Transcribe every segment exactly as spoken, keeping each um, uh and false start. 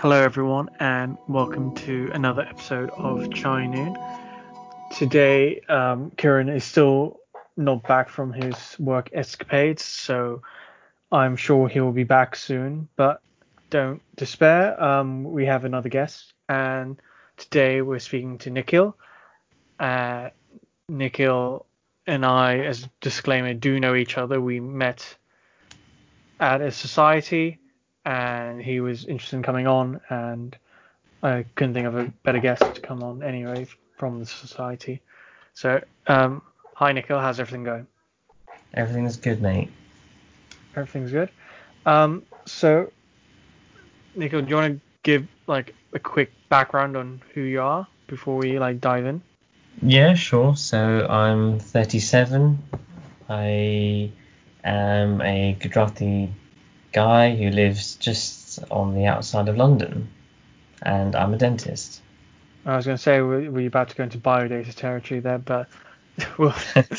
Hello, everyone, and welcome to another episode of Chai Noon. Today, um, Kieran is still not back from his work escapades, so I'm sure he will be back soon. But don't despair. Um, we have another guest, and today we're speaking to Nikhil. Uh, Nikhil and I, as a disclaimer, do know each other. We met at a society, and he was interested in coming on, and I couldn't think of a better guest to come on anyway from the society. So, um, hi Nikhil, how's everything going? Everything's good, mate. Everything's good. Um, so Nikhil, do you want to give like a quick background on who you are before we like dive in? Yeah, sure. So I'm thirty-seven. I am a Gujarati guy who lives just on the outside of London, and I'm a dentist. I was going to say were, were you about to go into biodata territory there, but well,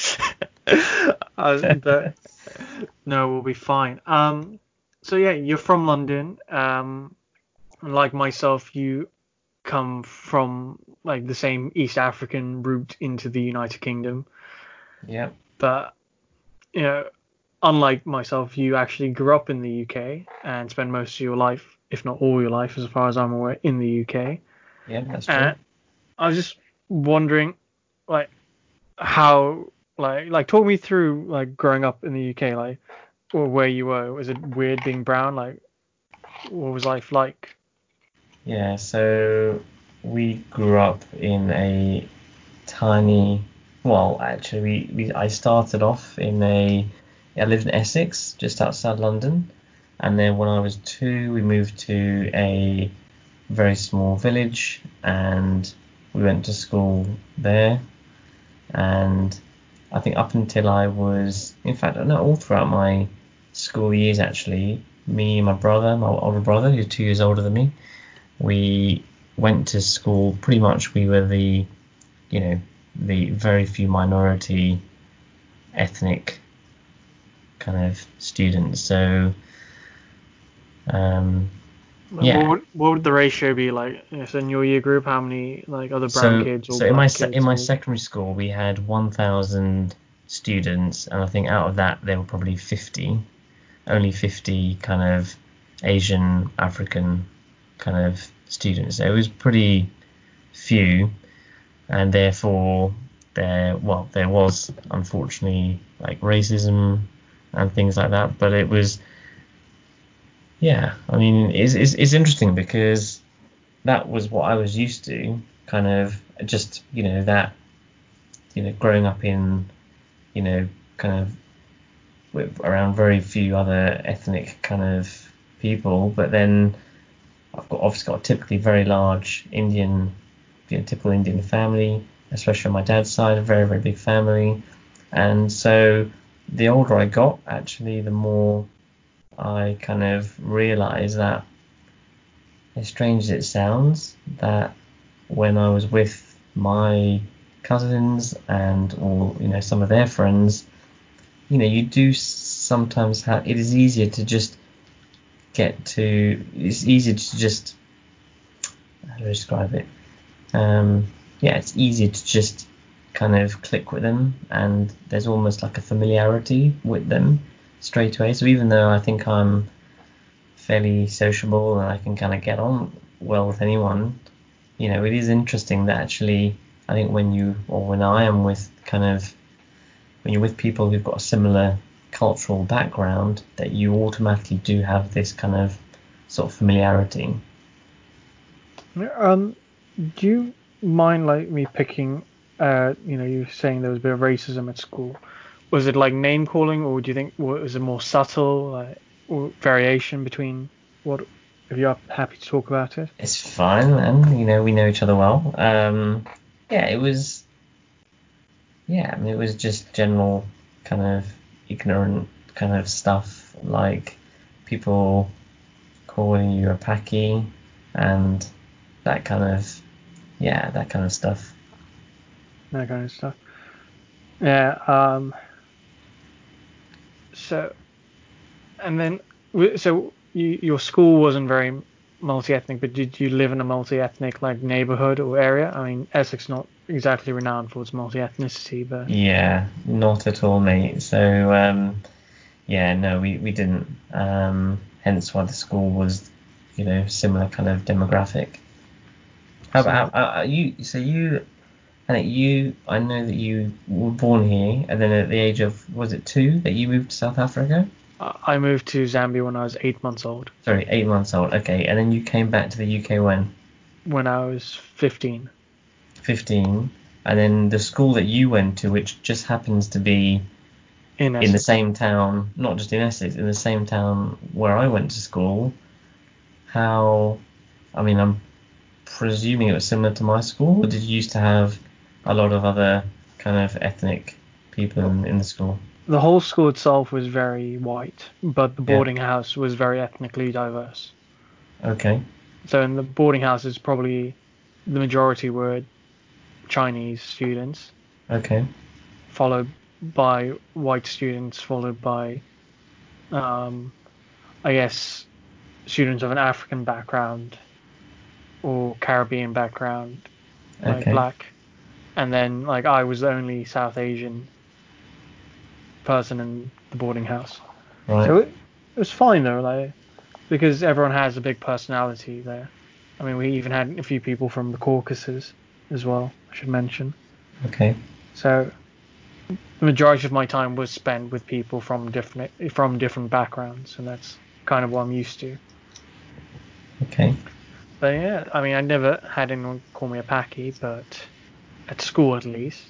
uh, but no, we'll be fine. Um, so yeah, you're from London. Um, like myself, you come from like the same East African route into the United Kingdom, Yep. but you know, unlike myself, you actually grew up in the U K and spent most of your life, if not all your life, as far as I'm aware, in the U K. Yep, that's true. And I was just wondering, like, how, like, like talk me through like growing up in the U K, like, or where you were. Was it weird being brown? Like, what was life like? Yeah, so we grew up in a tiny, well, actually, we, we I started off in a, I lived in Essex, just outside London, and then when I was two, we moved to a very small village, and we went to school there. And I think up until I was, in fact, no, all throughout my school years, actually, me and my brother, my older brother, who's two years older than me, we went to school. Pretty much, we were the, you know, the very few minority ethnic kind of students. So, um, Like, what yeah. would what would the ratio be like? So in your year group, how many like other brown So, kids or so in my black se- in kids my or secondary school, we had one thousand students, and I think out of that there were probably fifty, only fifty kind of Asian African kind of students. So it was pretty few, and therefore there well there was unfortunately like racism and things like that. But it was yeah, I mean it's it's, it's interesting because that was what I was used to, kind of just you know that you know growing up in you know kind of with around very few other ethnic kind of people, but then I've got obviously got a typically very large Indian, you know, typical Indian family, especially on my dad's side, a very very big family, and so the older I got, actually, the more I kind of realised that, as strange as it sounds, that when I was with my cousins and or you know some of their friends, you know you do sometimes have it is easier to just get to it's easier to just how do I describe it? Um, yeah, it's easier to just kind of click with them, and there's almost like a familiarity with them straight away. So even though I think I'm fairly sociable and I can kind of get on well with anyone, you know, it is interesting that actually I think when you or when I am with kind of when you're with people who've got a similar cultural background, that you automatically do have this kind of sort of familiarity. um do you mind like me picking uh you know you were saying there was a bit of racism at school. Was it like name calling, or do you think was it more subtle, like, or variation between what? If you're happy to talk about it. It's fine, man. You know, we know each other well. Um, yeah, it was. Yeah, I mean, it was just general kind of ignorant kind of stuff, like people calling you a packy and that kind of yeah, that kind of stuff. That kind of stuff. Yeah. Um. So and then so you, your school wasn't very multi-ethnic, but did you live in a multi-ethnic like neighborhood or area? I mean, Essex not exactly renowned for its multi-ethnicity, but Yeah, not at all, mate. So, um, yeah, no, we, we didn't. Um, hence why the school was, you know, similar kind of demographic. How so about uh, uh, you? So you, I think you, I know that you were born here, and then at the age of, was it two, that you moved to South Africa? I I moved to Zambia when I was eight months old. Sorry, eight months old. Okay, and then you came back to the U K when? When I was fifteen. fifteen. And then the school that you went to, which just happens to be In in the Essex. same town, not just in Essex, in the same town where I went to school. How, I mean, I'm presuming it was similar to my school, or did you used to have a lot of other kind of ethnic people in, in the school? The whole school itself was very white, but the Yeah. boarding house was very ethnically diverse. Okay. So in the boarding houses, probably the majority were Chinese students, Okay. followed by white students, followed by, um, I guess, students of an African background or Caribbean background, like Okay. black. And then, like, I was the only South Asian person in the boarding house. Right. So it, it was fine though, like, because everyone has a big personality there. I mean, we even had a few people from the Caucasus as well, I should mention. Okay. So the majority of my time was spent with people from different from different backgrounds, and that's kind of what I'm used to. Okay. But yeah, I mean, I never had anyone call me a Paki, but at school at least.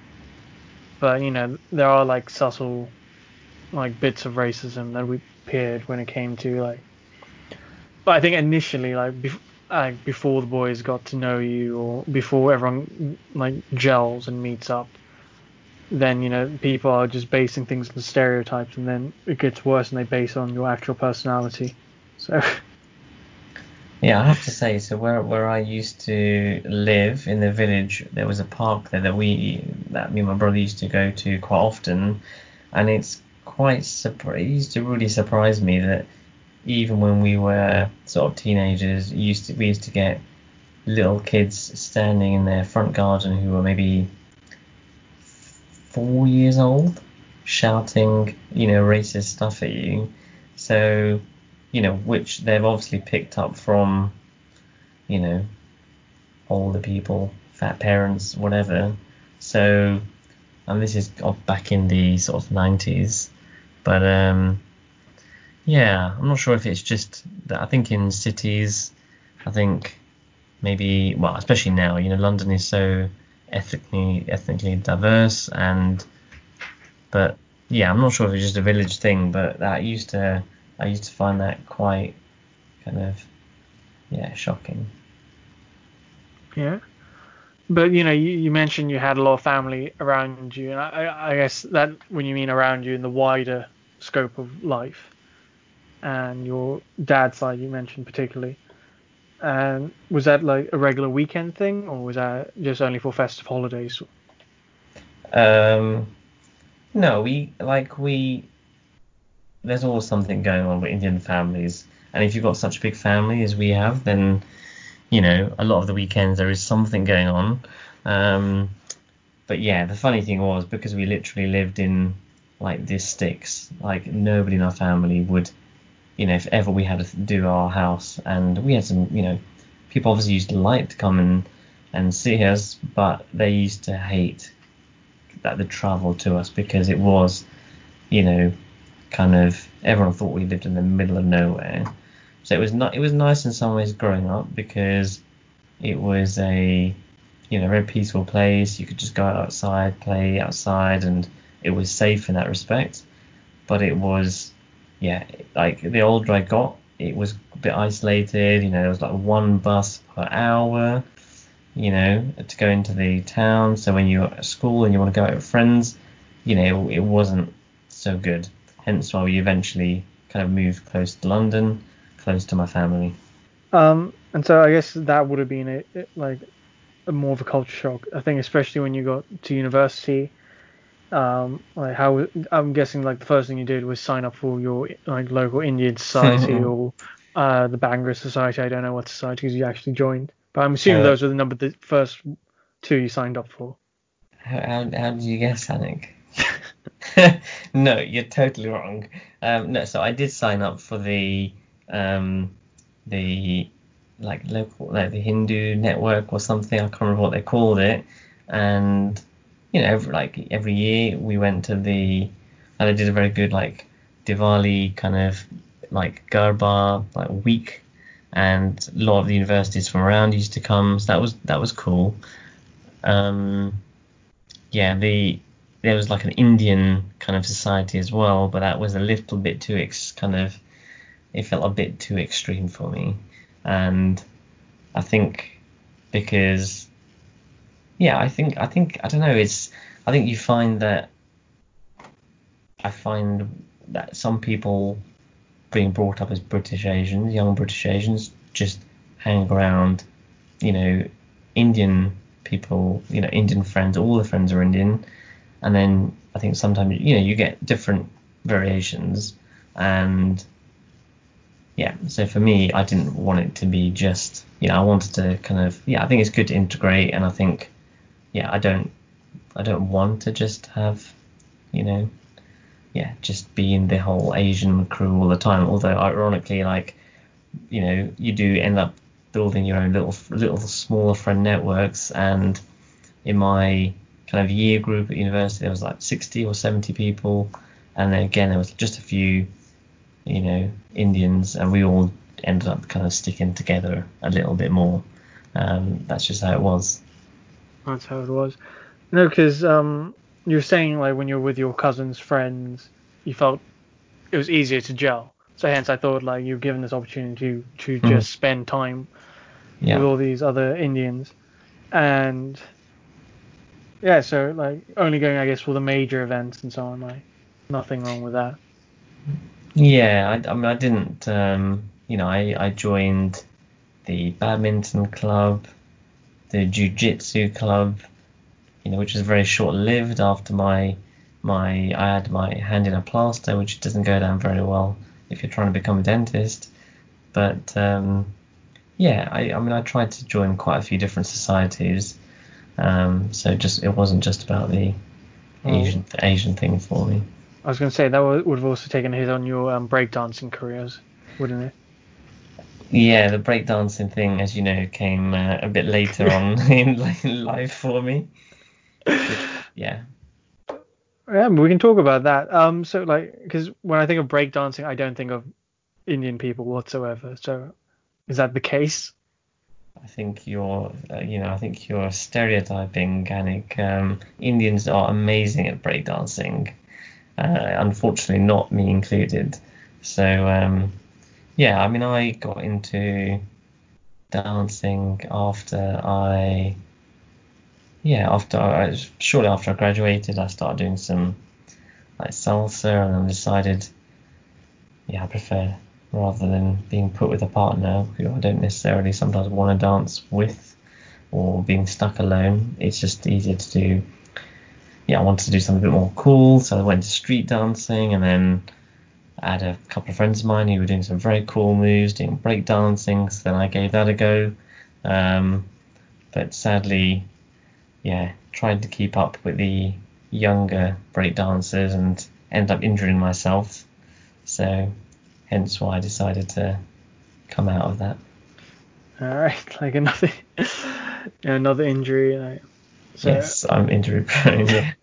But you know, there are like subtle like bits of racism that we appeared when it came to like. But I think initially, like, bef- like before the boys got to know you, or before everyone like gels and meets up, then you know people are just basing things on stereotypes, and then it gets worse, and they base it on your actual personality. So Yeah, I have to say, so where where I used to live in the village, there was a park there that we that me and my brother used to go to quite often, and it's quite surpri it used to really surprise me that even when we were sort of teenagers, used to we used to get little kids standing in their front garden who were maybe four years old, shouting, you know, racist stuff at you. So, you know, which they've obviously picked up from, you know, older people, fat parents, whatever. So, and this is back in the sort of nineties. But um, yeah, I'm not sure if it's just that. I think in cities, I think maybe, well, especially now, you know, London is so ethnically ethnically diverse, and but yeah, I'm not sure if it's just a village thing, but that used to I used to find that quite kind of, yeah, shocking. yeah, but you know, you, you mentioned you had a lot of family around you, and I, I guess that when you mean around you in the wider scope of life, and your dad's side you mentioned particularly. And was that like a regular weekend thing, or was that just only for festive holidays? Um, no, we like we there's always something going on with Indian families, and if you've got such a big family as we have, then you know a lot of the weekends there is something going on. Um, but yeah, the funny thing was because we literally lived in like the sticks, like nobody in our family would, you know, if ever we had to do our house, and we had some, you know, people obviously used to like to come and and see us, but they used to hate that the travel to us because it was, you know, kind of everyone thought we lived in the middle of nowhere. So it was not it was nice in some ways growing up because it was a, you know, very peaceful place. You could just go outside, play outside, and it was safe in that respect. But it was, yeah, like the older I got, it was a bit isolated. You know, there was like one bus per hour, you know, to go into the town. So when you're at school and you want to go out with friends, you know, it wasn't so good. Hence why we eventually kind of moved close to London, close to my family. Um, and so I guess that would have been a, a- like a more of a culture shock. I think especially when you got to university. Um, like how I'm guessing like the first thing you did was sign up for your like local Indian society or uh, the Bhangra Society. I don't know what societies you actually joined, but I'm assuming How, those were the number the first two you signed up for. how, how, how did you guess, Anik? No, you're totally wrong. Um, no, so I did sign up for the um, the like local like the Hindu network or something. I can't remember what they called it. And you know, every, like every year we went to the and they did a very good like Diwali kind of like Garba like week, and a lot of the universities from around used to come. So that was that was cool. Um, yeah, the there was like an Indian kind of society as well, but that was a little bit too ex kind of it felt a bit too extreme for me, and I think because yeah, I think I think I don't know, it's I think you find that I find that some people being brought up as British Asians, young British Asians, just hang around, you know, Indian people, you know, Indian friends, all the friends are Indian, and then I think sometimes you know you get different variations, and yeah, so for me, I didn't want it to be just, you know, I wanted to kind of, yeah, I think it's good to integrate, and I think, yeah, I don't, I don't want to just have, you know, yeah, just be in the whole Asian crew all the time. Although ironically, like, you know, you do end up building your own little, little smaller friend networks, and in my kind of year group at university, there was like sixty or seventy people, and then again there was just a few, you know, Indians, and we all ended up kind of sticking together a little bit more. Um, that's just how it was. That's how it was. No, because um, you were saying like when you're with your cousin's friends, you felt it was easier to gel. So hence, I thought like you're given this opportunity to to Mhm. just spend time with Yeah. all these other Indians, and yeah, so like only going, I guess, for the major events and so on. Like nothing wrong with that. Yeah, I, I mean, I didn't, um, you know, I, I joined the badminton club, the jiu-jitsu club, you know, which was very short-lived after my, my, I had my hand in a plaster, which doesn't go down very well if you're trying to become a dentist. But, um, yeah, I, I mean, I tried to join quite a few different societies. Um, so just, it wasn't just about the Well, Asian, the Asian thing for me. I was going to say that would would have also taken a hit on your um, breakdancing careers, wouldn't Yeah, the breakdancing thing, as you know, came uh, a bit later it? on in life for me. But yeah. Yeah, we can talk about that. Um, so like, because when I think of breakdancing, I don't think of Indian people whatsoever. So is that the case? I think you're, uh, you know, I think you're stereotyping, Ganik. Um, Indians are amazing at breakdancing. Uh, unfortunately, not me included. So, um, yeah, I mean, I got into dancing after I, yeah, after I, shortly after I graduated, I started doing some like salsa, and then decided, yeah, I prefer rather than being put with a partner who I don't necessarily sometimes want to dance with, or being stuck alone. It's just easier to do. Yeah, I wanted to do something a bit more cool, so I went to street dancing, and then I had a couple of friends of mine who were doing some very cool moves, doing break dancing. So then I gave that a go. Um, but sadly, yeah, tried to keep up with the younger break dancers and ended up injuring myself. So hence why I decided to come out of that. All right, like another another injury. Like, so, Yes, I'm injury prone. Yeah.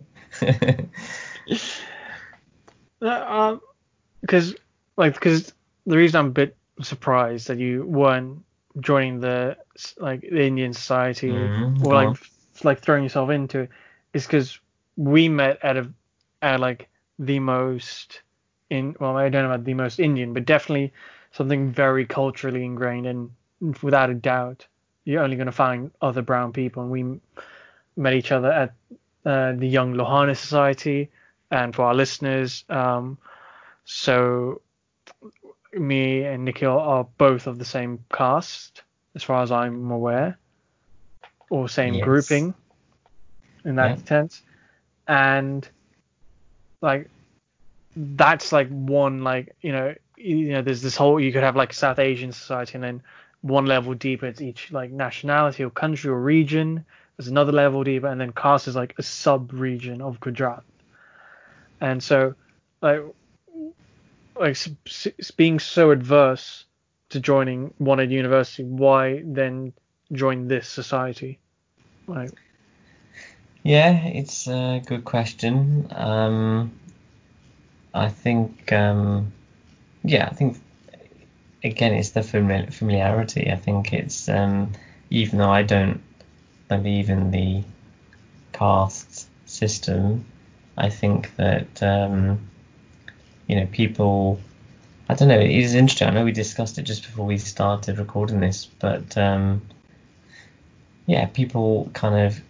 uh, um, because like because the reason I'm a bit surprised that you weren't joining the like the Indian society mm, or go like on. f- like throwing yourself into it is because we met at a at like the most in well I don't know about the most Indian but definitely something very culturally ingrained, and without a doubt you're only going to find other brown people, and we met each other at uh, the Young Lohana Society. And for our listeners, um, so me and Nikhil are both of the same cast, as far as I'm aware, or same Yes. grouping in Yeah. that sense. And like that's like one like you know you know, there's this whole, you could have like South Asian society, and then one level deeper, it's each like nationality or country or region. There's another level deeper, and then caste is like a sub region of Gujarat. And so, like, like s- s- being so adverse to joining one at university, why then join this society? Like, Yeah, it's a good question. Um, I think, um, yeah, I think again it's the famili- familiarity. I think it's um, even though I don't believe in the caste system, I think that um, you know people. I don't know. It is interesting. I know we discussed it just before we started recording this, but um, yeah, people kind of.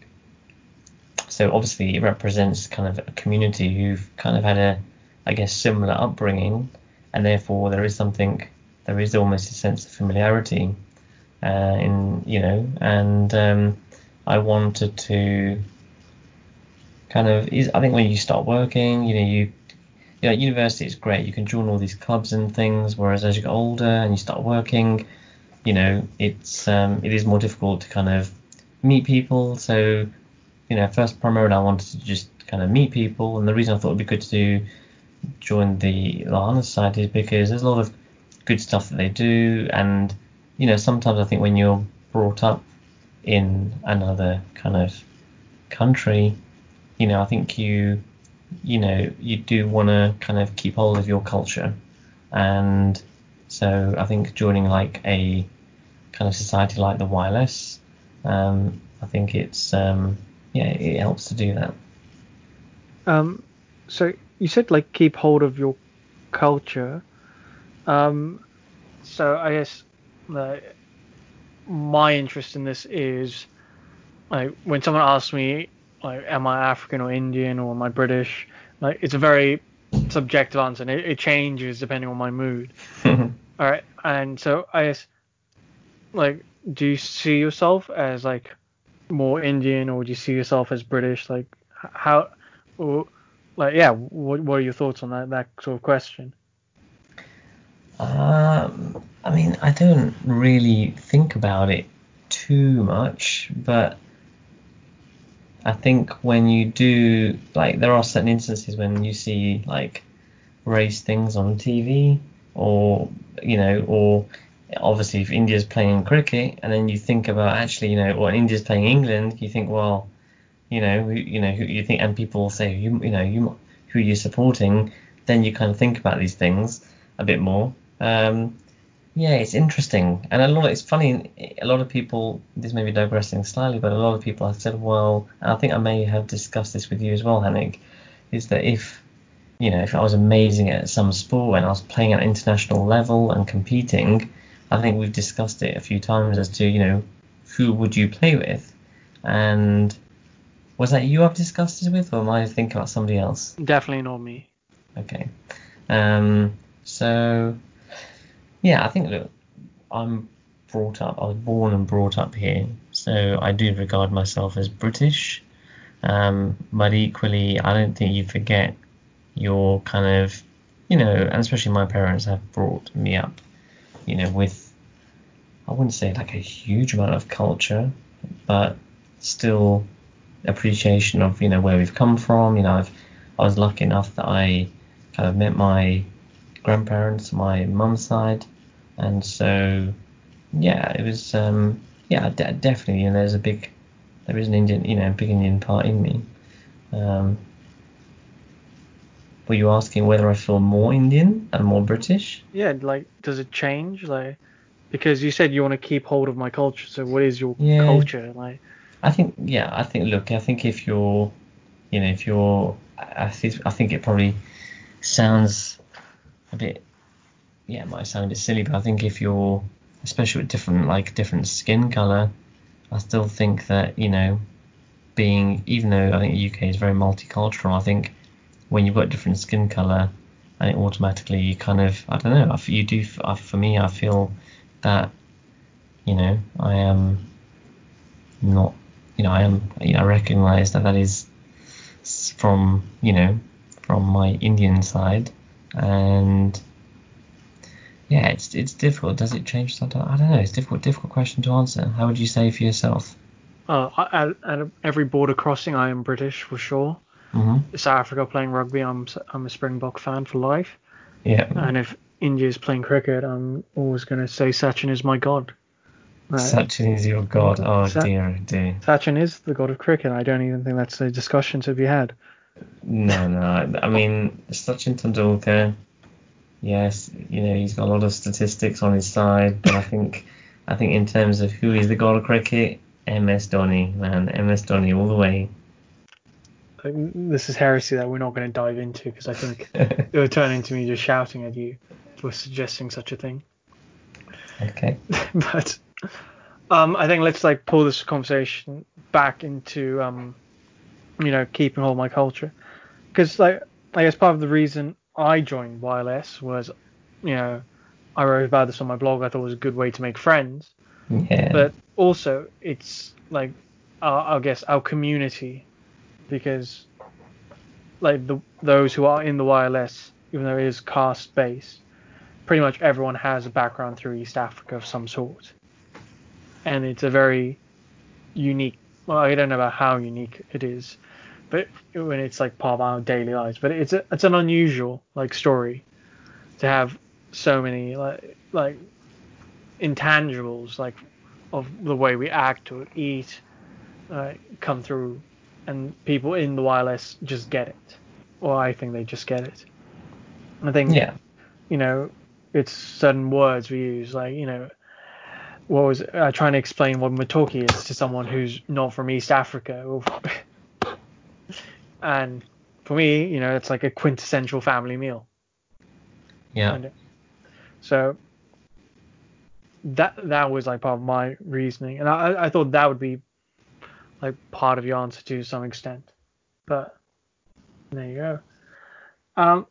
So obviously, it represents kind of a community who've kind of had a, I guess, similar upbringing, and therefore there is something. There is almost a sense of familiarity, uh, in you know, and um, I wanted to kind of. I think when you start working, you know, you you know, university is great. You can join all these clubs and things. Whereas as you get older and you start working, you know, it's um, it is more difficult to kind of meet people. So, you know, first primarily I wanted to just kind of meet people, and the reason I thought it'd be good to join the Lahana Society is because there's a lot of good stuff that they do, and you know, sometimes I think when you're brought up in another kind of country, you know, I think you you know, you do want to kind of keep hold of your culture. And so I think joining like a kind of society like the Y L S, um, I think it's, um, yeah, it helps to do that. um, so you said like keep hold of your culture. Um, so I guess like my interest in this is like when someone asks me like, am I African or Indian or am I British? Like it's a very subjective answer, and it, it changes depending on my mood. All right, and so I guess like, do you see yourself as like more Indian, or do you see yourself as British? Like how, or like yeah, what what are your thoughts on that that sort of question? Um, I mean, I don't really think about it too much, but I think when you do, like, there are certain instances when you see, like, race things on T V, or you know, or obviously if India's playing cricket, and then you think about actually, you know, or India's playing England, you think, well, you know, who, you know, who you think, and people say, you, you know, you, who you're supporting, then you kind of think about these things a bit more. Um, yeah, it's interesting, and a lot. Of, it's funny. A lot of people. This may be digressing slightly, but a lot of people have said, well, and I think I may have discussed this with you as well, Henrik, is that if you know, if I was amazing at some sport and I was playing at international level and competing, I think we've discussed it a few times as to, you know, who would you play with? And was that you I've discussed it with, or am I thinking about somebody else? Definitely not me. Okay. Um, so, yeah, I think, look, I'm brought up, I was born and brought up here, so I do regard myself as British. Um, but equally, I don't think you forget your kind of, you know, and especially my parents have brought me up, you know, with, I wouldn't say like a huge amount of culture, but still appreciation of, you know, where we've come from. You know, I've, I was lucky enough that I kind of met my grandparents, my mum's side, and so, yeah, it was, um, yeah, de- definitely, and there's a big, there is an Indian, you know, big Indian part in me. Um, Were you asking whether I feel more Indian and more British? Yeah, like does it change? Like because you said you want to keep hold of my culture, so what is your Yeah, culture? Like I think, yeah, I think, look, I think if you're, you know, if you're, I think, I think it probably sounds a bit, yeah, it might sound a bit silly, but I think if you're, especially with different, like, different skin color, I still think that, you know, being, even though I think the U K is very multicultural, I think when you've got different skin color, I think automatically you kind of, I don't know, you do, for me, I feel that, you know, I am not, you know, I am, you know, I recognize that that is from, you know, from my Indian side, and yeah, it's it's difficult. Does it change sometimes? I don't know. It's difficult, difficult question to answer. How would you say for yourself? Uh, at, at every border crossing, I am British for sure. Mm-hmm. South Africa playing rugby, I'm I'm a Springbok fan for life. Yeah. And if India's playing cricket, I'm always going to say Sachin is my god. Right. Sachin is your god. Oh Sa- dear, oh dear. Sachin is the god of cricket. I don't even think that's a discussion to be had. No, no. I I mean, Sachin Tendulkar. Yes, you know he's got a lot of statistics on his side, but I think, I think in terms of who is the god of cricket, M S Dhoni, man, M S Dhoni all the way. Like, this is heresy that we're not going to dive into because I think it would turn into me just shouting at you for suggesting such a thing. Okay. But um, I think let's like pull this conversation back into um, you know, keeping hold of my culture, because like I guess part of the reason I joined Y L S was, you know, I wrote about this on my blog. I thought it was a good way to make friends, Yeah. but also it's like uh, I guess our community, because like the those who are in the Y L S, even though it is caste based, pretty much everyone has a background through East Africa of some sort, and it's a very unique. Well, I don't know about how unique it is, but when it's like part of our daily lives, but it's a, it's an unusual like story to have so many like like intangibles like of the way we act or eat uh, come through, and people in the Y L S just get it, or I think they just get it. I think Yeah. you know it's certain words we use, like you know what was uh, trying to explain what matoki is to someone who's not from East Africa, or, and for me, you know, it's like a quintessential family meal. Yeah. And so that that was like part of my reasoning, and I I thought that would be like part of your answer to some extent, but there you go. Um,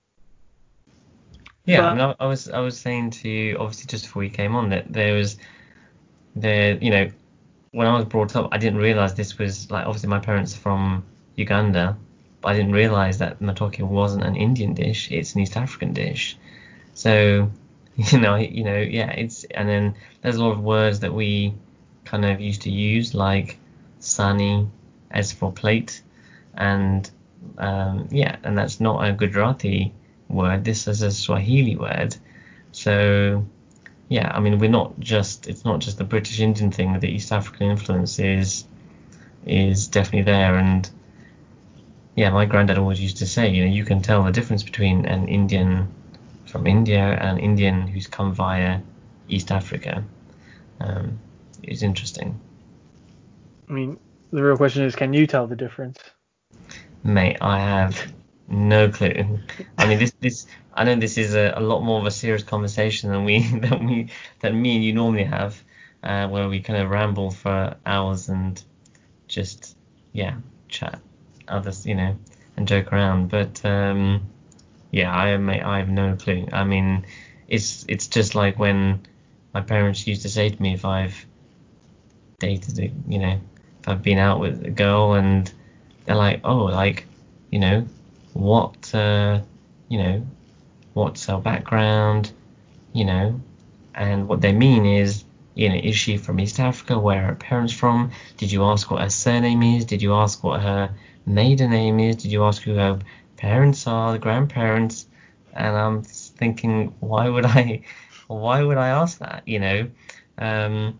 Yeah. I mean, but I, I was I was saying to you obviously just before you came on that there was there you know when I was brought up I didn't realize this was like obviously my parents are from Uganda, but I didn't realize that matoke wasn't an Indian dish. It's an East African dish. So, you know, you know, yeah, it's and then there's a lot of words that we kind of used to use like sani as for plate, and um, yeah, and that's not a Gujarati word. This is a Swahili word. So yeah, I mean, we're not just it's not just the British Indian thing. The East African influence is is definitely there, and yeah, my granddad always used to say, you know, you can tell the difference between an Indian from India and an Indian who's come via East Africa. Um, it's interesting. I mean, the real question is, can you tell the difference? Mate, I have no clue. I mean, this this I know this is a, a lot more of a serious conversation than we than we than me and you normally have, uh, where we kind of ramble for hours and just yeah chat others, you know, and joke around. But um, yeah, I am I have no clue. I mean, it's it's just like when my parents used to say to me if I've dated a, you know, if I've been out with a girl and they're like, oh, like, you know, what, uh, you know, what's her background, you know, and what they mean is, you know, is she from East Africa? Where are her parents from? Did you ask what her surname is? Did you ask what her maiden name is? Did you ask who her parents are, the grandparents? And I'm thinking, why would I, why would I ask that? You know, um,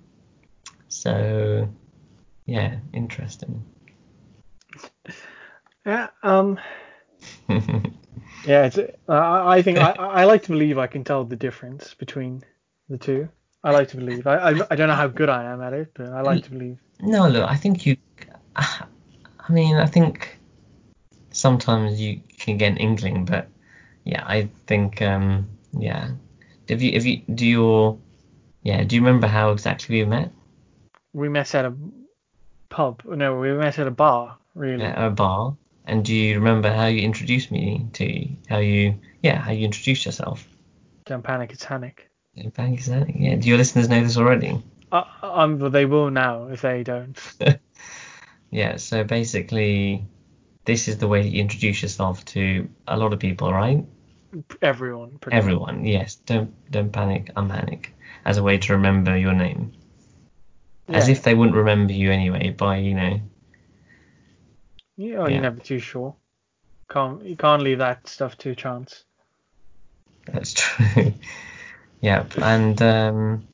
so yeah, interesting. Yeah. Um. Yeah. It's. I I think I I like to believe I can tell the difference between the two. I like to believe. I I, I don't know how good I am at it, but I like to believe. No, look, I think you. I mean, I think sometimes you can get an inkling, but yeah, I think um, yeah. Have you, have you, do your, yeah, do you remember how exactly we met? We met at a pub. No, we met at a bar. Really. At a bar. And do you remember how you introduced me to how you, yeah, how you introduced yourself? Don't panic. It's Panic. In Pakistan? Yeah. Do your listeners know this already? Uh, um, well, they will now if they don't. Yeah. So basically, this is the way that you introduce yourself to a lot of people, right? everyone, pretty much. Everyone, yes. Don't don't panic, unpanic, as a way to remember your name. As Yeah. if they wouldn't remember you anyway by, you know. Yeah, well, you're Yeah, never too sure. Can't you can't leave that stuff to chance. that's true. Yeah, and um,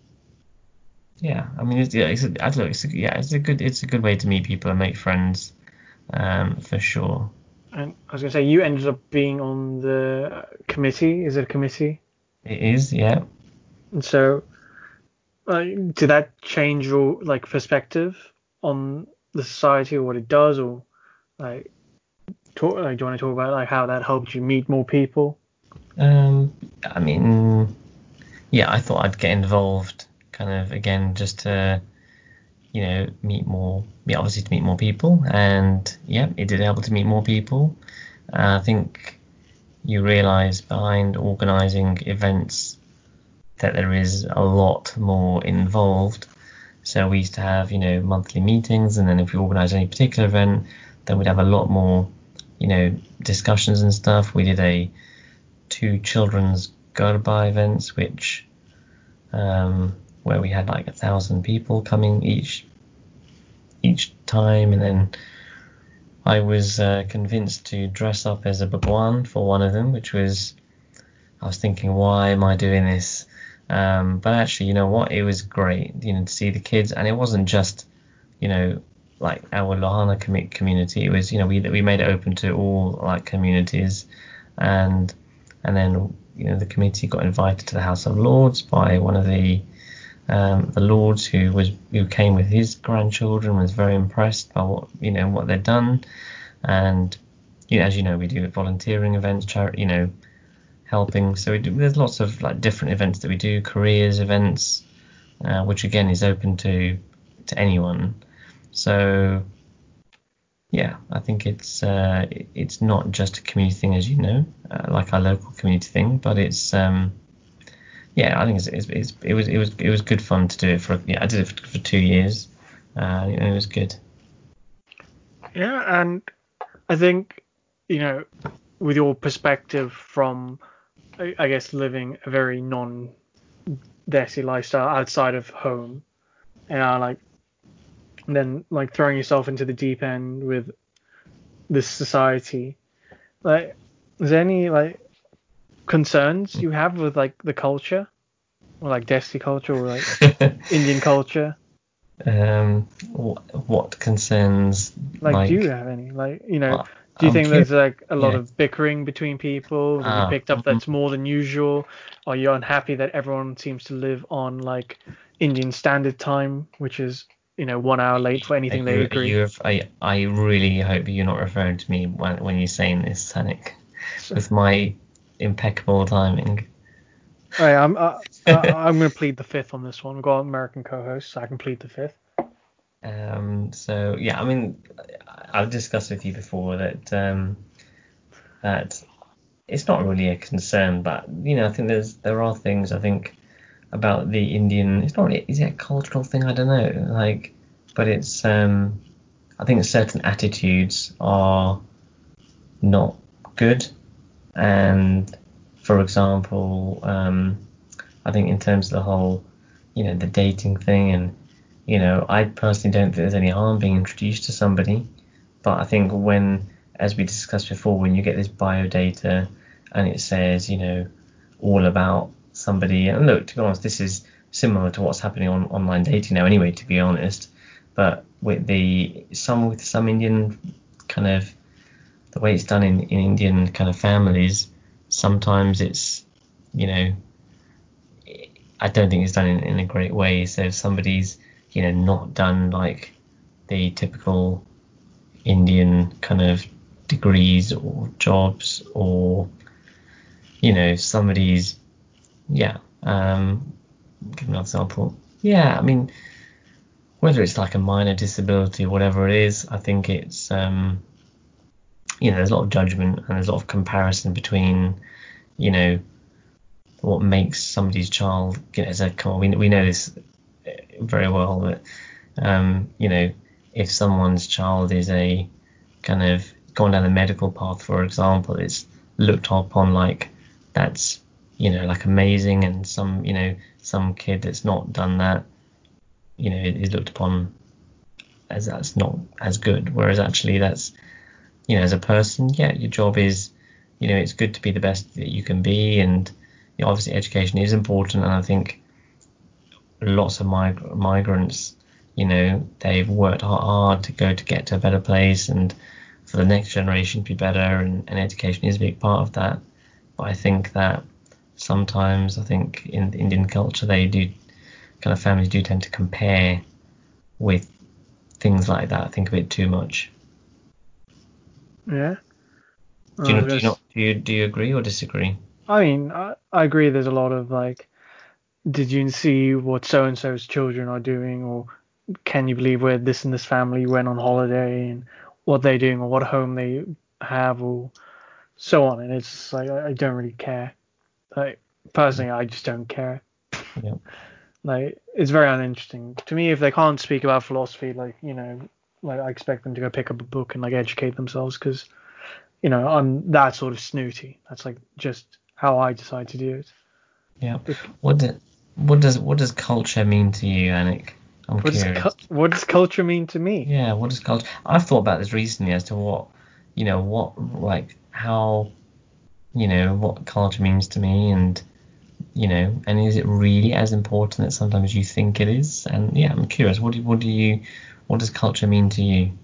yeah, I mean, it's, yeah, it's a, I don't know, it's a, yeah, it's a good, it's a good way to meet people and make friends, um, for sure. And I was gonna say you ended up being on the committee. Is it a committee? It is, yeah. And so, uh, did that change your like perspective on the society or what it does, or like, talk, like do you want to talk about like how that helped you meet more people? Um, I mean, yeah, I thought I'd get involved, kind of again, just to, you know, meet more, yeah, obviously to meet more people, and yeah, it did help to meet more people. Uh, I think you realise behind organising events that there is a lot more involved. So we used to have, you know, monthly meetings, and then if we organised any particular event, then we'd have a lot more, you know, discussions and stuff. We did a two children's Garba events, which um, where we had like a thousand people coming each each time, and then I was uh, convinced to dress up as a Bhagwan for one of them, which was, I was thinking, why am I doing this? Um, but actually, you know what? It was great, you know, to see the kids, and it wasn't just, you know, like our Lohana commu- community. It was, you know, we we made it open to all like communities, and and then you know the committee got invited to the House of Lords by one of the um, the lords who was who came with his grandchildren, was very impressed by what you know what they'd done, and you know, as you know, we do volunteering events, charity, you know, helping. So we do, there's lots of like different events that we do, careers events, uh, which again is open to to anyone. So yeah, I think it's uh, it's not just a community thing, as you know, uh, like our local community thing, but it's um, yeah, I think it's, it's, it's it was it was it was good fun to do it for. Yeah, I did it for, for two years. Uh, you know, it was good. Yeah, and I think, you know, with your perspective from, I, I guess, living a very non-Desi lifestyle outside of home, and uh, like then like throwing yourself into the deep end with this society, like, is there any like concerns you have with like the culture or like Desi culture or like Indian culture? um, what, what concerns Like, do you like have any? Like, you know, uh, do you I'm think curious. there's like a lot Yeah. of bickering between people that you Ah, picked up that's more than usual? Are you unhappy that everyone seems to live on like Indian Standard Time, which is, you know, one hour late for Are anything they you, are agree? you, I, I really hope you're not referring to me when, when you're saying this, Tanik, So, with my impeccable timing. right, I'm uh, uh, I'm gonna plead the fifth on this one. We've got an American co-host, so I can plead the fifth. Um, so yeah, I mean, I- I've discussed with you before that um, that it's not really a concern, but you know, I think there's there are things I think about the Indian. It's not really, is it a cultural thing? I don't know. Like, but it's um, I think certain attitudes are not good. And for example, um, I think in terms of the whole, you know, the dating thing, and you know, I personally don't think there's any harm being introduced to somebody, but I think when, as we discussed before, when you get this bio data and it says, you know, all about somebody, and look, to be honest, this is similar to what's happening on online dating now, anyway, to be honest, but with the some with some Indian kind of the way it's done in, in Indian kind of families, sometimes it's, you know, I don't think it's done in, in a great way. So if somebody's, you know, not done like the typical Indian kind of degrees or jobs, or, you know, somebody's, yeah, um, give another example. Yeah, I mean, whether it's like a minor disability or whatever it is, I think it's, um, you know, there's a lot of judgment and there's a lot of comparison between, you know, what makes somebody's child, you know, as a we we know this very well that um, you know, if someone's child is a kind of gone down the medical path, for example, it's looked upon like that's, you know, like amazing, and some, you know, some kid that's not done that, you know, is looked upon as that's not as good. Whereas actually that's, you know, as a person, yeah, your job is, you know, it's good to be the best that you can be, and you know, obviously education is important, and I think lots of mig- migrants, you know, they've worked hard to go to get to a better place and for the next generation to be better, and, and education is a big part of that. But I think that sometimes, I think in Indian culture, they do, kind of families do tend to compare with things like that. I think a bit too much. Yeah. Do you I not, do you guess. not, do you, do you agree or disagree? I mean, I, I agree. There's a lot of like, did you see what so and so's children are doing, or can you believe where this and this family went on holiday and what they're doing, or what home they have, or so on. And it's just like I, I don't really care. Like personally, I just don't care. Yeah. Like it's very uninteresting to me if they can't speak about philosophy. Like you know, like I expect them to go pick up a book and like educate themselves because you know I'm that sort of snooty. That's like just how I decide to do it. Yeah. Bec- What do, what does what does culture mean to you, Anik? I'm What does curious. cu- what does culture mean to me? Yeah, what does culture? I've thought about this recently as to what, you know, what like how, you know, what culture means to me, and you know, and is it really as important that sometimes you think it is? And yeah, I'm curious. What do what do you, what does culture mean to you?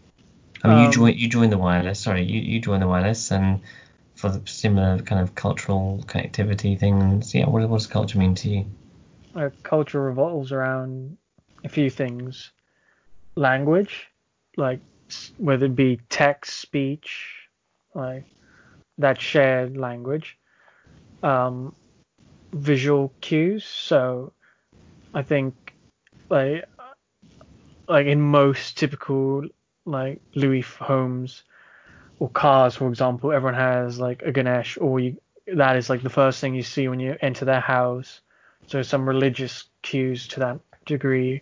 I mean, you Um, join you join the wireless. Sorry, you you join the wireless, and for the similar kind of cultural connectivity things. Yeah, what what does culture mean to you? uh, Culture revolves around a few things: language, like whether it be text, speech, like that shared language, um, visual cues. So I think like like in most typical like Louis homes or cars, for example, everyone has like a Ganesh, or you, that is like the first thing you see when you enter their house. So some religious cues to that degree.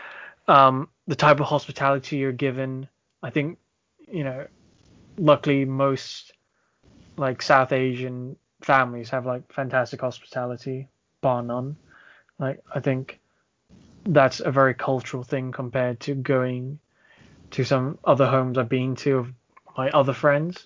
Um, the type of hospitality you're given, I think, you know, luckily most like South Asian families have like fantastic hospitality, bar none. Like I think that's a very cultural thing compared to going to some other homes I've been to of my other friends.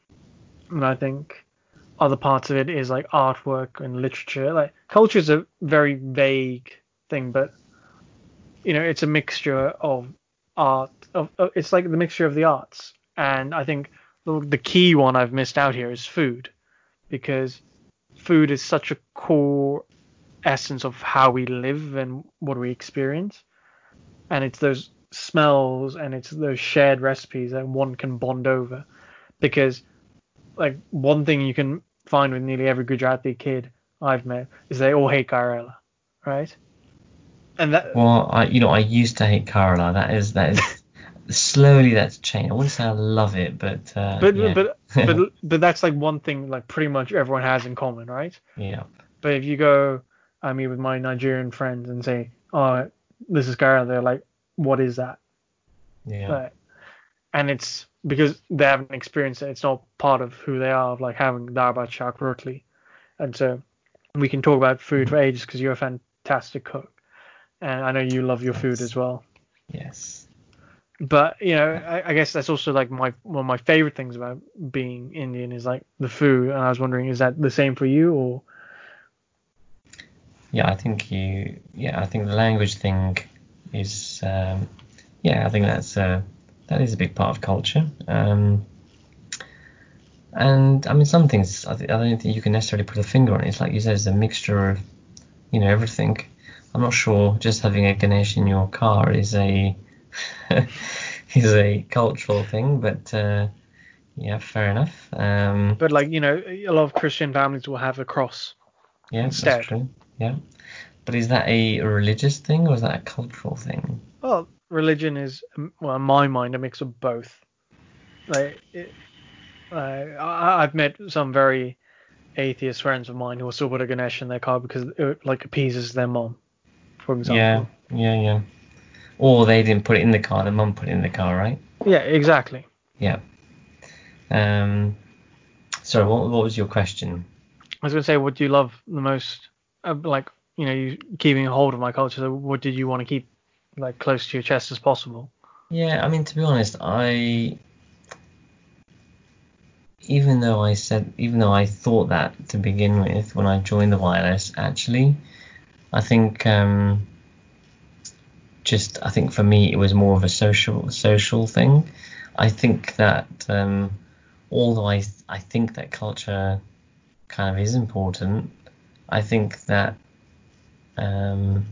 And I think other parts of it is like artwork and literature. Like culture is a very vague thing, but you know, it's a mixture of art. Of, of it's like the mixture of the arts. And I think the, the key one I've missed out here is food, because food is such a core essence of how we live and what we experience. And it's those smells and it's those shared recipes that one can bond over. Because like one thing you can find with nearly every Gujarati kid I've met is they all hate Karela, right? And that, Well, I you know I used to hate Kerala. That is that is slowly that's changed. I wouldn't say I love it, but uh, but yeah, but but but that's like one thing like pretty much everyone has in common, right? yeah, But if you go, I mean, with my Nigerian friends and say, "Oh, this is Karela," they're like, "What is that?" yeah. Like, and it's because they haven't experienced it. It's not part of who they are, of like having Darbat Shak Rotli. And so we can talk about food for ages because you're a fantastic cook, and I know you love your food Thanks. as well. Yes. But you know, I, I guess that's also like my one of my favorite things about being Indian is like the food. And I was wondering, is that the same for you, or Yeah, I think you. Yeah, I think the language thing is. Um, yeah, I think that's uh, that is a big part of culture. Um, and I mean, some things I, th- I don't think you can necessarily put a finger on it. It's like you said, it's a mixture of, you know, everything. I'm not sure just having a Ganesh in your car is a is a cultural thing, but uh, yeah, fair enough. Um, but like you know, a lot of Christian families will have a cross yeah, that's instead. true. Yeah, but is that a religious thing or is that a cultural thing? Well, religion is, um, well, in my mind, a mix of both. Like, it, uh, I, I've met some very atheist friends of mine who will still put a Ganesh in their car because it like appeases their mom, for Yeah, example. yeah, yeah. Or they didn't put it in the car, the mum put it in the car, right? Yeah, exactly. Yeah. Um, sorry, what, what was your question? I was gonna say, what do you love the most? Uh, like, you know, you keeping a hold of my culture. So what did you want to keep like close to your chest as possible? Yeah, I mean, to be honest, I even though I said, even though I thought that to begin with when I joined the wireless, actually, I think um, just I think for me it was more of a social social thing. I think that um, although I I think that culture kind of is important, I think that um,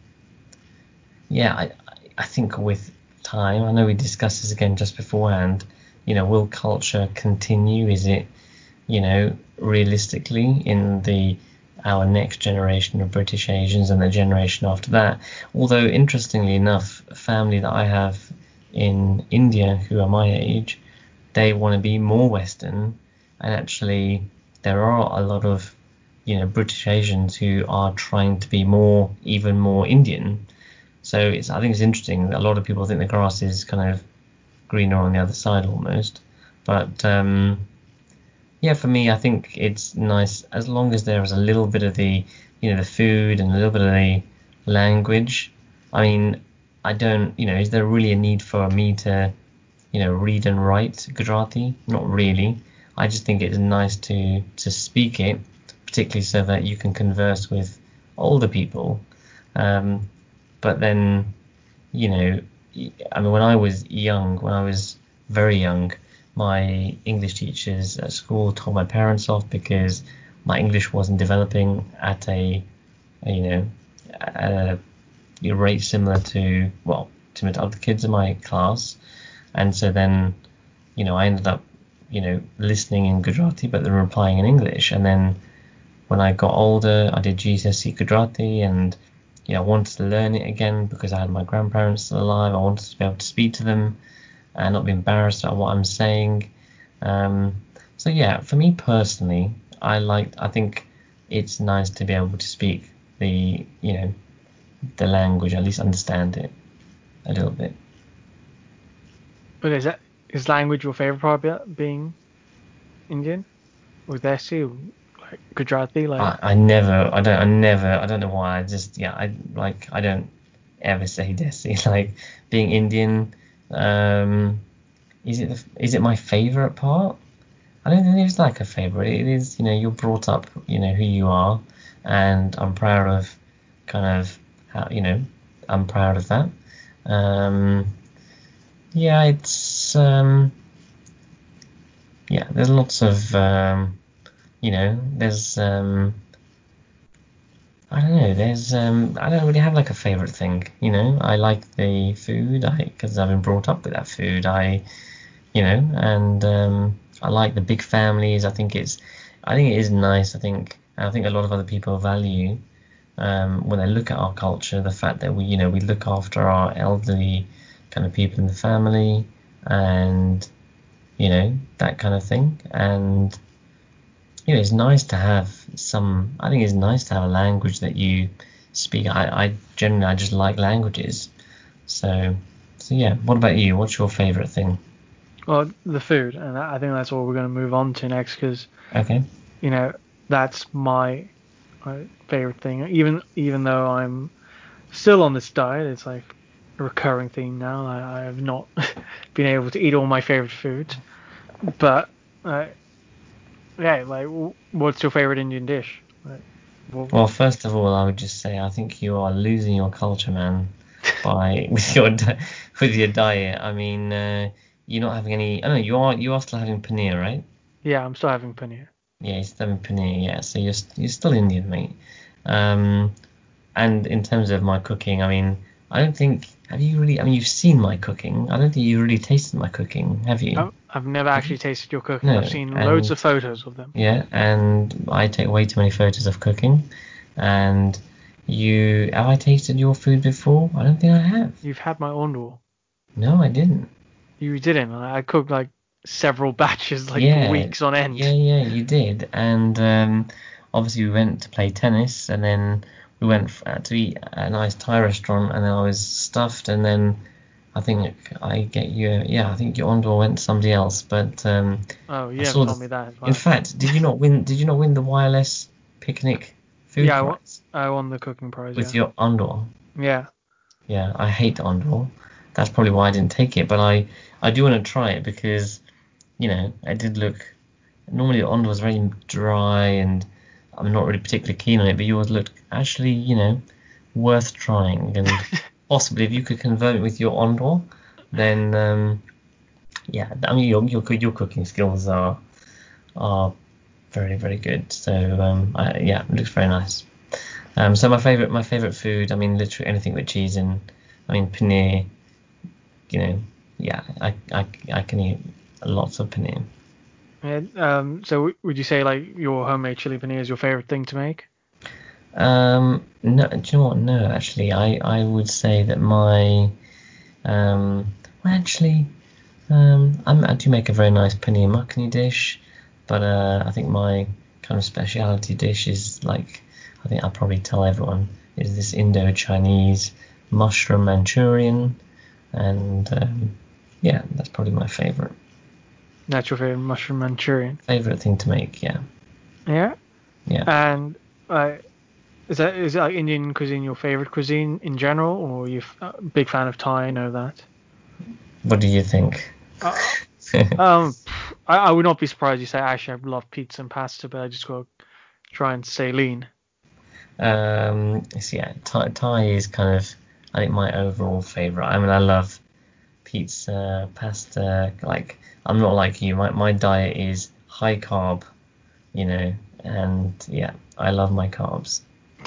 yeah, I I think with time, I know we discussed this again just beforehand. You know, will culture continue? Is it, you know, realistically in the our next generation of British Asians and the generation after that? Although interestingly enough, a family that I have in India who are my age, they want to be more Western, and actually there are a lot of, you know, British Asians who are trying to be more, even more Indian. So it's I think it's interesting. A lot of people think the grass is kind of greener on the other side almost, but um, yeah, for me, I think it's nice as long as there is a little bit of the, you know, the food and a little bit of the language. I mean, I don't, you know, is there really a need for me to, you know, read and write Gujarati? Not really. I just think it's nice to to speak it, particularly so that you can converse with older people. Um, but then, you know, I mean, when I was young, when I was very young, my English teachers at school told my parents off because my English wasn't developing at a, a you know, at a rate similar to, well, to the other kids in my class. And so then, you know, I ended up, you know, listening in Gujarati, but then replying in English. And then when I got older, I did G C S E Gujarati, and you know, I wanted to learn it again because I had my grandparents still alive. I wanted to be able to speak to them and not be embarrassed about what I'm saying. Um, so yeah, for me personally, I like. I think it's nice to be able to speak the, you know, the language, at least understand it a little bit. But is that is language your favorite part about being Indian? Or Desi, or like Gujarati, like I, I never, I don't, I never, I don't know why. I just, yeah, I like, I don't ever say Desi. Like being Indian, um, is it, the, is it my favorite part? I don't think there's like a favorite. It is, you know, you're brought up, you know, who you are, and I'm proud of kind of how, you know, I'm proud of that. Um, yeah, it's, um, yeah, there's lots of, um, you know, there's, um, I don't know. There's um I don't really have like a favorite thing, you know. I like the food, I because I've been brought up with that food. I, you know, and um I like the big families. I think it's I think it is nice. I think I think a lot of other people value um when they look at our culture, the fact that we, you know, we look after our elderly kind of people in the family and, you know, that kind of thing. And you know, it's nice to have some. I think it's nice to have a language that you speak. I, I generally I just like languages. So, so yeah. What about you? What's your favorite thing? well, the food, and I think that's what we're going to move on to next because Okay. you know that's my, my favorite thing. Even even though I'm still on this diet, it's like a recurring theme now. I, I have not been able to eat all my favorite foods, but uh, yeah, like what's your favorite Indian dish? Like, what, Well, first of all, I would just say I think you are losing your culture, man, by with your di- with your diet. I mean, uh, you're not having any. I don't know. You are you are still having paneer, right? yeah, I'm still having paneer. Yeah, you're still having paneer. Yeah, so you're st- you're still Indian, mate. Um, And in terms of my cooking, I mean, I don't think have you really? I mean, you've seen my cooking. I don't think you really tasted my cooking, have you? I've, I've never Have you? actually tasted your cooking. I've No. seen loads of And photos of them. yeah, and I take way too many photos of cooking. And you, have I tasted your food before? I don't think I have. You've had my ondo. No, I didn't. You didn't. I cooked like several batches, like for Yeah, weeks on yeah, end. yeah, you did. And um, obviously we went to play tennis, and then we went f- uh, to eat at a nice Thai restaurant, and then I was stuffed, and then I think I get you. Yeah, I think your Ondor went to somebody else. But um, Oh, you I haven't saw told the. me that as In well. fact, did you not win? Did you not win the wireless picnic food Yeah, I won, prize I won the cooking prize. with Yeah. your Ondor? Yeah. Yeah, I hate Ondor. That's probably why I didn't take it. But I I do want to try it because you know it did look. Normally, Ondor was very dry, and I'm not really particularly keen on it. But yours looked actually, you know, worth trying. And possibly, if you could convert it with your Ondor, then um, yeah, I mean, your your your cooking skills are are very very good. So um, I, yeah, it looks very nice. Um, so my favorite my favorite food. I mean, literally anything with cheese in. I mean, paneer. You know, yeah, I I I can eat lots of paneer. Yeah. Um. So w- would you say like your homemade chili paneer is your favorite thing to make? Um, no, do you know what? No, actually, I, I would say that my um, well, actually, um, I'm, I do make a very nice paneer makhani dish, but uh, I think my kind of specialty dish is like I think I'll probably tell everyone is this Indo-Chinese mushroom Manchurian, and um, yeah, that's probably my favorite That's your favorite mushroom Manchurian. favorite thing to make. Yeah, Yeah. yeah. And uh, is that is that like Indian cuisine your favorite cuisine in general, or are you f- a big fan of Thai? I know that. What do you think? Uh, um, I, I would not be surprised you say actually I love pizza and pasta, but I just got to try and stay lean. Um, so yeah, Thai, Thai is kind of, I think, my overall favorite. I mean, I love pizza, pasta. Like, I'm not like you. My my diet is high carb, you know, and yeah, I love my carbs.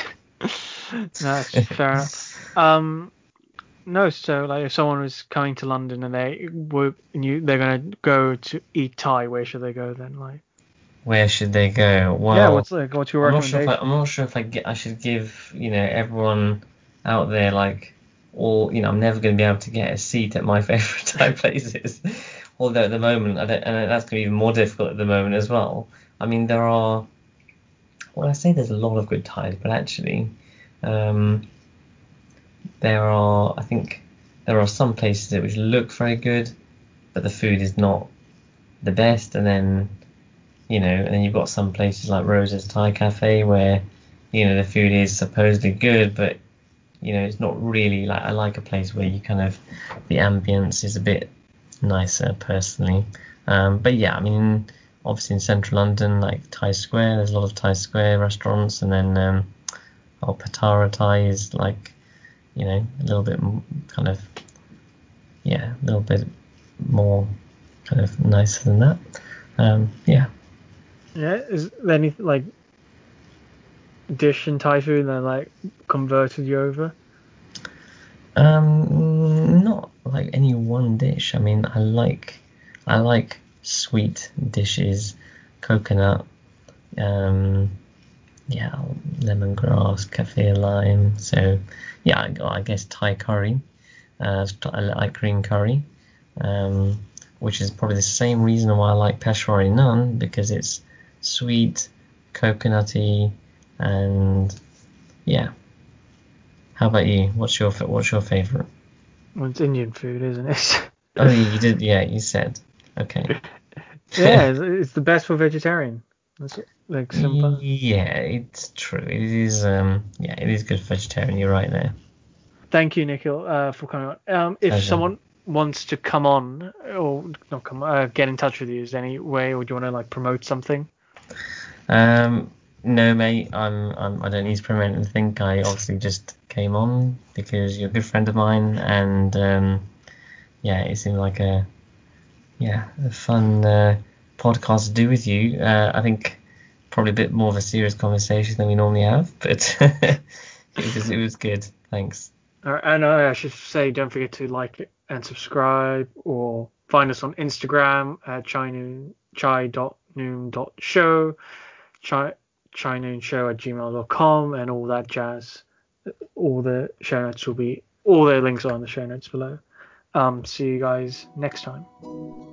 That's fair enough. Um, no, so like if someone was coming to London and they were and you they're gonna go to eat Thai, where should they go then? Like, Where should they go? yeah, Well, what's like what's your I'm not sure if I, recommendation? I'm not sure if I get, I should give, you know, everyone out there like all, you know, I'm never going to be able to get a seat at my favorite Thai places. Although at the moment, I don't, and that's going to be even more difficult at the moment as well. I mean, there are, well, I say there's a lot of good Thais, but actually, um, there are, I think, there are some places that which look very good, but the food is not the best, and then you know, and then you've got some places like Rosa's Thai Cafe where, you know, the food is supposedly good, but you know, it's not really like I like a place where you kind of the ambience is a bit nicer personally. Um, but yeah, I mean, obviously in central London, like Thai Square, there's a lot of Thai Square restaurants, and then um, oh, Patara Thai is like, you know, a little bit kind of yeah, a little bit more kind of nicer than that. Um, yeah. Yeah, is there any like dish in Thai food that like converted you over? Um, not like any one dish. I mean, I like I like sweet dishes, coconut, um, yeah, lemongrass, kaffir lime. So yeah, I, I guess Thai curry. Uh, I like green curry, um, which is probably the same reason why I like Peshwari naan because it's sweet, coconutty, and yeah. How about you? What's your what's your favorite? Well, it's Indian food, isn't it? Oh, you did. Yeah, you said. Okay. Yeah, it's, it's the best for vegetarian. That's like simple. Yeah, it's true. It is. Um. Yeah, it is good vegetarian. You're right there. Thank you, Nikhil, uh, for coming on. Um, if Pleasure. someone wants to come on or not come, uh, get in touch with you, is there any way, or do you want to like promote something? Um. No, mate. I'm. I'm. I don't need to promote anything. I obviously just came on because you're a good friend of mine, and um. Yeah, it seemed like a yeah a fun uh, podcast to do with you. Uh, I think probably a bit more of a serious conversation than we normally have, but it was it was good. Thanks. Uh, and uh, I should say, don't forget to like and subscribe, or find us on Instagram at chai.noon, chai.noon.show, chai, chinoonshow at gmail dot com, and all that jazz. All the show notes will be, all the links are in the show notes below. Um, see you guys next time.